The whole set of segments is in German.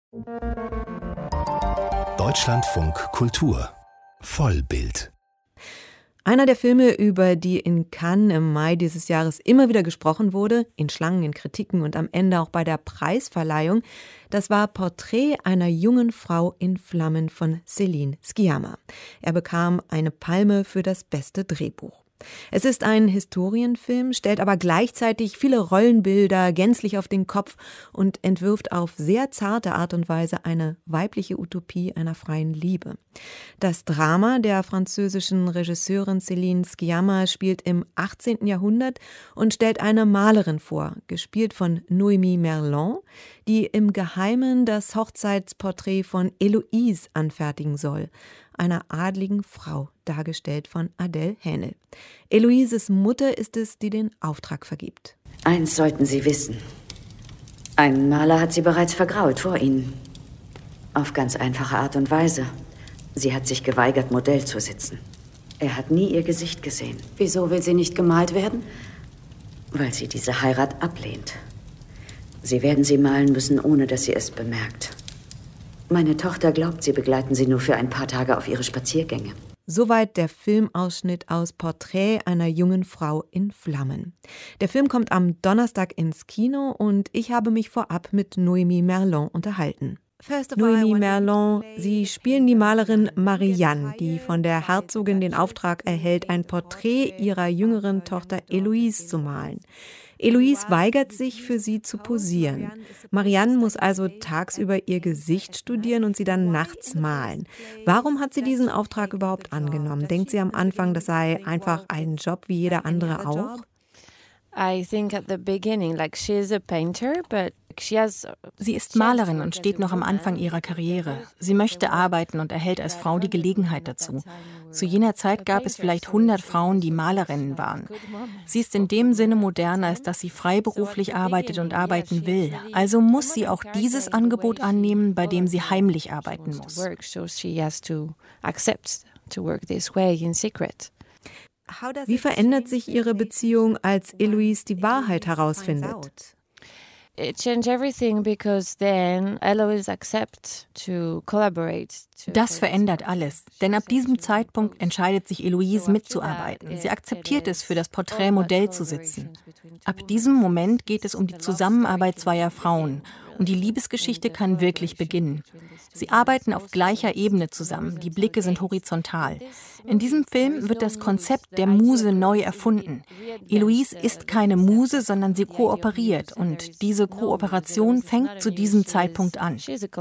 Deutschlandfunk Kultur Vollbild. Einer der Filme, über die in Cannes im Mai dieses Jahres immer wieder gesprochen wurde, in Schlangen, in Kritiken und am Ende auch bei der Preisverleihung, das war Porträt einer jungen Frau in Flammen von Céline Sciamma. Er bekam eine Palme für das beste Drehbuch. Es ist ein Historienfilm, stellt aber gleichzeitig viele Rollenbilder gänzlich auf den Kopf und entwirft auf sehr zarte Art und Weise eine weibliche Utopie einer freien Liebe. Das Drama der französischen Regisseurin Céline Sciamma spielt im 18. Jahrhundert und stellt eine Malerin vor, gespielt von Noémie Merlan, die im Geheimen das Hochzeitsporträt von Héloïse anfertigen soll, einer adligen Frau, dargestellt von Adèle Haenel. Héloïses Mutter ist es, die den Auftrag vergibt. Eins sollten Sie wissen. Ein Maler hat sie bereits vergrault vor Ihnen. Auf ganz einfache Art und Weise. Sie hat sich geweigert, Modell zu sitzen. Er hat nie ihr Gesicht gesehen. Wieso will sie nicht gemalt werden? Weil sie diese Heirat ablehnt. Sie werden sie malen müssen, ohne dass sie es bemerkt. Meine Tochter glaubt, Sie begleiten sie nur für ein paar Tage auf ihre Spaziergänge. Soweit der Filmausschnitt aus Porträt einer jungen Frau in Flammen. Der Film kommt am Donnerstag ins Kino und ich habe mich vorab mit Noémie Merlan unterhalten. Noémie Merlan, Sie spielen die Malerin Marianne, die von der Herzogin den Auftrag erhält, ein Porträt ihrer jüngeren Tochter Héloïse zu malen. Héloïse weigert sich, für sie zu posieren. Marianne muss also tagsüber ihr Gesicht studieren und sie dann nachts malen. Warum hat sie diesen Auftrag überhaupt angenommen? Denkt sie am Anfang, das sei einfach ein Job wie jeder andere auch? Sie ist Malerin und steht noch am Anfang ihrer Karriere. Sie möchte arbeiten und erhält als Frau die Gelegenheit dazu. Zu jener Zeit gab es vielleicht 100 Frauen, die Malerinnen waren. Sie ist in dem Sinne modern, als dass sie freiberuflich arbeitet und arbeiten will. Also muss sie auch dieses Angebot annehmen, bei dem sie heimlich arbeiten muss. Wie verändert sich ihre Beziehung, als Héloïse die Wahrheit herausfindet? Das verändert alles, denn ab diesem Zeitpunkt entscheidet sich Héloïse mitzuarbeiten. Sie akzeptiert es, für das Porträt Modell zu sitzen. Ab diesem Moment geht es um die Zusammenarbeit zweier Frauen und die Liebesgeschichte kann wirklich beginnen. Sie arbeiten auf gleicher Ebene zusammen, die Blicke sind horizontal. In diesem Film wird das Konzept der Muse neu erfunden. Héloïse ist keine Muse, sondern sie kooperiert und diese Kooperation fängt zu diesem Zeitpunkt an.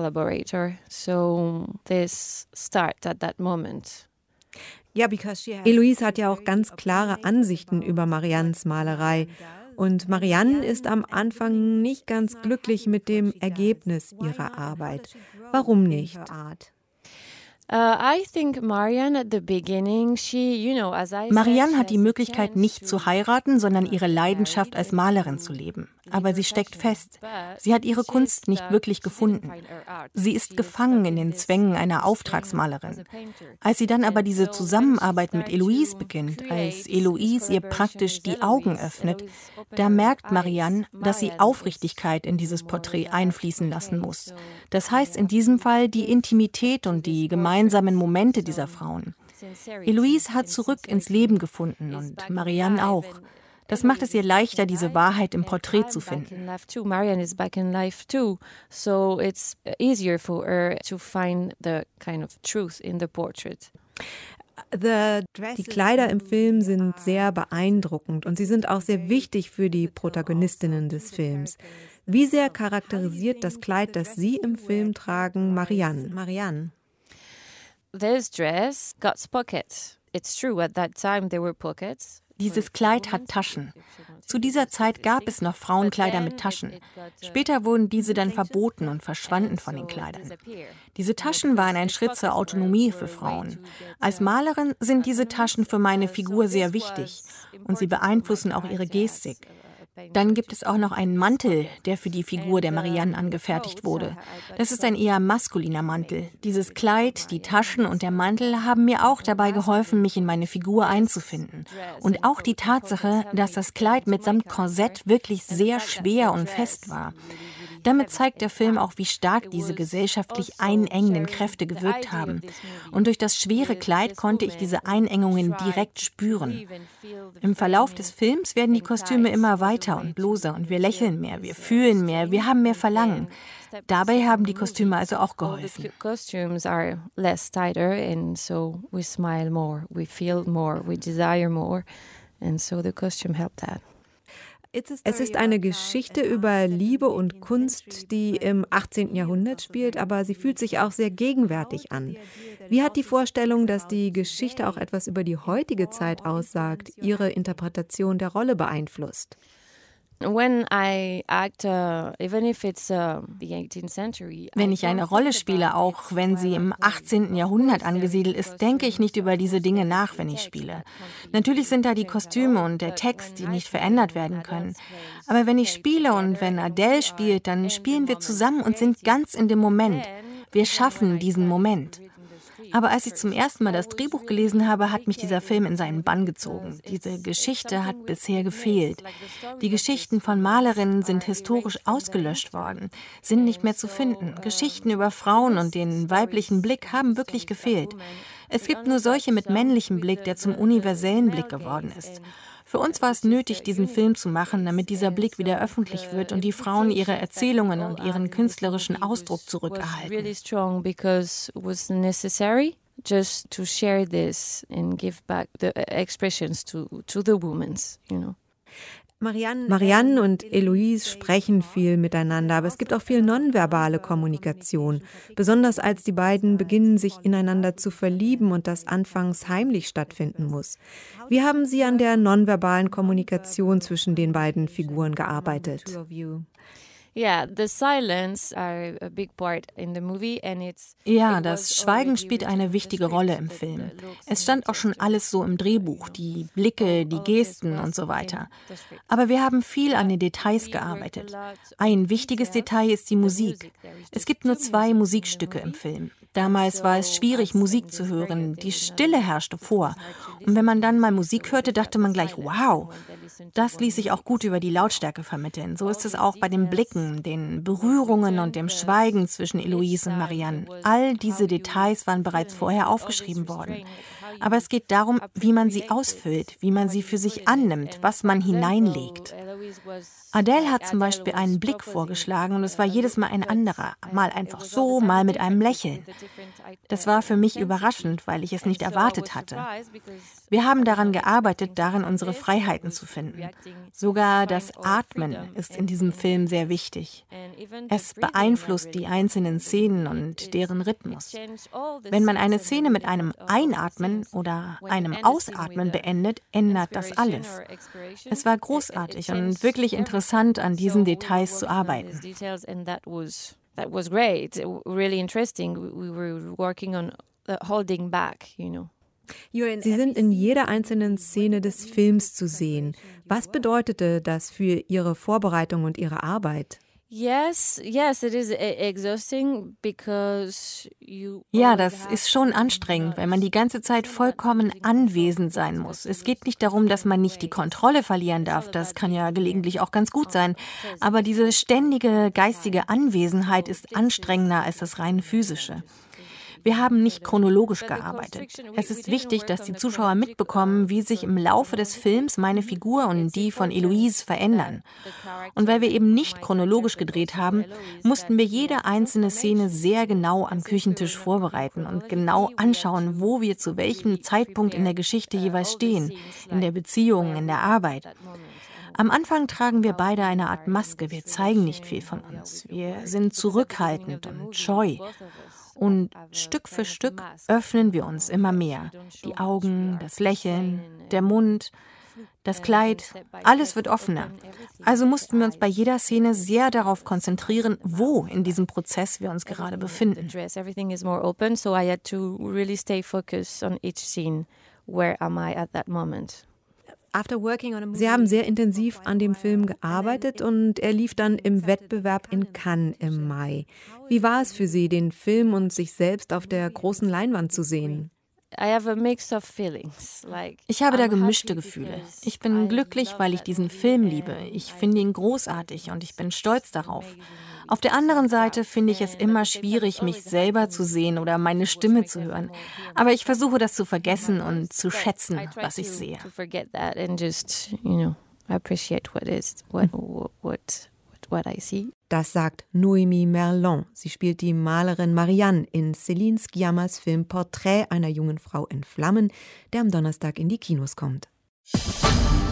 Héloïse hat ja auch ganz klare Ansichten über Mariannes Malerei. Und Marianne ist am Anfang nicht ganz glücklich mit dem Ergebnis ihrer Arbeit. Warum nicht? Marianne hat die Möglichkeit, nicht zu heiraten, sondern ihre Leidenschaft als Malerin zu leben. Aber sie steckt fest. Sie hat ihre Kunst nicht wirklich gefunden. Sie ist gefangen in den Zwängen einer Auftragsmalerin. Als sie dann aber diese Zusammenarbeit mit Héloïse beginnt, als Héloïse ihr praktisch die Augen öffnet, da merkt Marianne, dass sie Aufrichtigkeit in dieses Porträt einfließen lassen muss. Das heißt in diesem Fall die Intimität und die gemeinsamen Momente dieser Frauen. Héloïse hat zurück ins Leben gefunden und Marianne auch. Das macht es ihr leichter, diese Wahrheit im Porträt zu finden. Marianne is back in life too, so it's easier for her to find the kind of truth in the portrait. Die Kleider im Film sind sehr beeindruckend und sie sind auch sehr wichtig für die Protagonistinnen des Films. Wie sehr charakterisiert das Kleid, das Sie im Film tragen, Marianne? This dress got pockets. It's true, at that time there were pockets. Dieses Kleid hat Taschen. Zu dieser Zeit gab es noch Frauenkleider mit Taschen. Später wurden diese dann verboten und verschwanden von den Kleidern. Diese Taschen waren ein Schritt zur Autonomie für Frauen. Als Malerin sind diese Taschen für meine Figur sehr wichtig und sie beeinflussen auch ihre Gestik. Dann gibt es auch noch einen Mantel, der für die Figur der Marianne angefertigt wurde. Das ist ein eher maskuliner Mantel. Dieses Kleid, die Taschen und der Mantel haben mir auch dabei geholfen, mich in meine Figur einzufinden. Und auch die Tatsache, dass das Kleid mitsamt Korsett wirklich sehr schwer und fest war. Damit zeigt der Film auch, wie stark diese gesellschaftlich einengenden Kräfte gewirkt haben. Und durch das schwere Kleid konnte ich diese Einengungen direkt spüren. Im Verlauf des Films werden die Kostüme immer weiter und loser und wir lächeln mehr, wir fühlen mehr, wir haben mehr Verlangen. Dabei haben die Kostüme also auch geholfen. Costumes are less tighter and so we smile more, we feel more, we desire more and so the costume helped that. Es ist eine Geschichte über Liebe und Kunst, die im 18. Jahrhundert spielt, aber sie fühlt sich auch sehr gegenwärtig an. Wie hat die Vorstellung, dass die Geschichte auch etwas über die heutige Zeit aussagt, Ihre Interpretation der Rolle beeinflusst? When I act, even if it's the 18th century, wenn ich eine Rolle spiele, auch wenn sie im 18. Jahrhundert angesiedelt ist, denke ich nicht über diese Dinge nach, wenn ich spiele. Natürlich sind da die Kostüme und der Text, die nicht verändert werden können. Aber wenn ich spiele und wenn Adele spielt, dann spielen wir zusammen und sind ganz in dem Moment. Wir schaffen diesen Moment. Aber als ich zum ersten Mal das Drehbuch gelesen habe, hat mich dieser Film in seinen Bann gezogen. Diese Geschichte hat bisher gefehlt. Die Geschichten von Malerinnen sind historisch ausgelöscht worden, sind nicht mehr zu finden. Geschichten über Frauen und den weiblichen Blick haben wirklich gefehlt. Es gibt nur solche mit männlichem Blick, der zum universellen Blick geworden ist. Für uns war es nötig, diesen Film zu machen, damit dieser Blick wieder öffentlich wird und die Frauen ihre Erzählungen und ihren künstlerischen Ausdruck zurückerhalten. Just to share this and give back the expressions to the women, you know. Marianne und Eloise sprechen viel miteinander, aber es gibt auch viel nonverbale Kommunikation. Besonders als die beiden beginnen, sich ineinander zu verlieben und das anfangs heimlich stattfinden muss. Wie haben Sie an der nonverbalen Kommunikation zwischen den beiden Figuren gearbeitet? Ja, das Schweigen spielt eine wichtige Rolle im Film. Es stand auch schon alles so im Drehbuch, die Blicke, die Gesten und so weiter. Aber wir haben viel an den Details gearbeitet. Ein wichtiges Detail ist die Musik. Es gibt nur 2 Musikstücke im Film. Damals war es schwierig, Musik zu hören. Die Stille herrschte vor. Und wenn man dann mal Musik hörte, dachte man gleich, wow. Das ließ sich auch gut über die Lautstärke vermitteln. So ist es auch bei den Blicken, den Berührungen und dem Schweigen zwischen Eloise und Marianne. All diese Details waren bereits vorher aufgeschrieben worden. Aber es geht darum, wie man sie ausfüllt, wie man sie für sich annimmt, was man hineinlegt. Adele hat zum Beispiel einen Blick vorgeschlagen und es war jedes Mal ein anderer, mal einfach so, mal mit einem Lächeln. Das war für mich überraschend, weil ich es nicht erwartet hatte. Wir haben daran gearbeitet, darin unsere Freiheiten zu finden. Sogar das Atmen ist in diesem Film sehr wichtig. Es beeinflusst die einzelnen Szenen und deren Rhythmus. Wenn man eine Szene mit einem Einatmen oder einem Ausatmen beendet, ändert das alles. Es war großartig und wirklich interessant, an diesen Details zu arbeiten. That was great, really interesting. We were working on holding back, you know. Sie sind in jeder einzelnen Szene des Films zu sehen. Was bedeutete das für Ihre Vorbereitung und Ihre Arbeit? Yes, it is exhausting because Ja, das ist schon anstrengend, weil man die ganze Zeit vollkommen anwesend sein muss. Es geht nicht darum, dass man nicht die Kontrolle verlieren darf, das kann ja gelegentlich auch ganz gut sein, aber diese ständige geistige Anwesenheit ist anstrengender als das rein physische. Wir haben nicht chronologisch gearbeitet. Es ist wichtig, dass die Zuschauer mitbekommen, wie sich im Laufe des Films meine Figur und die von Eloise verändern. Und weil wir eben nicht chronologisch gedreht haben, mussten wir jede einzelne Szene sehr genau am Küchentisch vorbereiten und genau anschauen, wo wir zu welchem Zeitpunkt in der Geschichte jeweils stehen, in der Beziehung, in der Arbeit. Am Anfang tragen wir beide eine Art Maske, wir zeigen nicht viel von uns. Wir sind zurückhaltend und scheu. Und Stück für Stück öffnen wir uns immer mehr. Die Augen, das Lächeln, der Mund, das Kleid, alles wird offener. Also mussten wir uns bei jeder Szene sehr darauf konzentrieren, wo in diesem Prozess wir uns gerade befinden. Everything is more open, so I had to really stay focused on each scene. Where am I at that moment? Sie haben sehr intensiv an dem Film gearbeitet und er lief dann im Wettbewerb in Cannes im Mai. Wie war es für Sie, den Film und sich selbst auf der großen Leinwand zu sehen? Ich habe da gemischte Gefühle. Ich bin glücklich, weil ich diesen Film liebe. Ich finde ihn großartig und ich bin stolz darauf. Auf der anderen Seite finde ich es immer schwierig, mich selber zu sehen oder meine Stimme zu hören. Aber ich versuche das zu vergessen und zu schätzen, was ich sehe. Das sagt Noémie Merlan. Sie spielt die Malerin Marianne in Céline Sciammas Film Porträt einer jungen Frau in Flammen, der am Donnerstag in die Kinos kommt.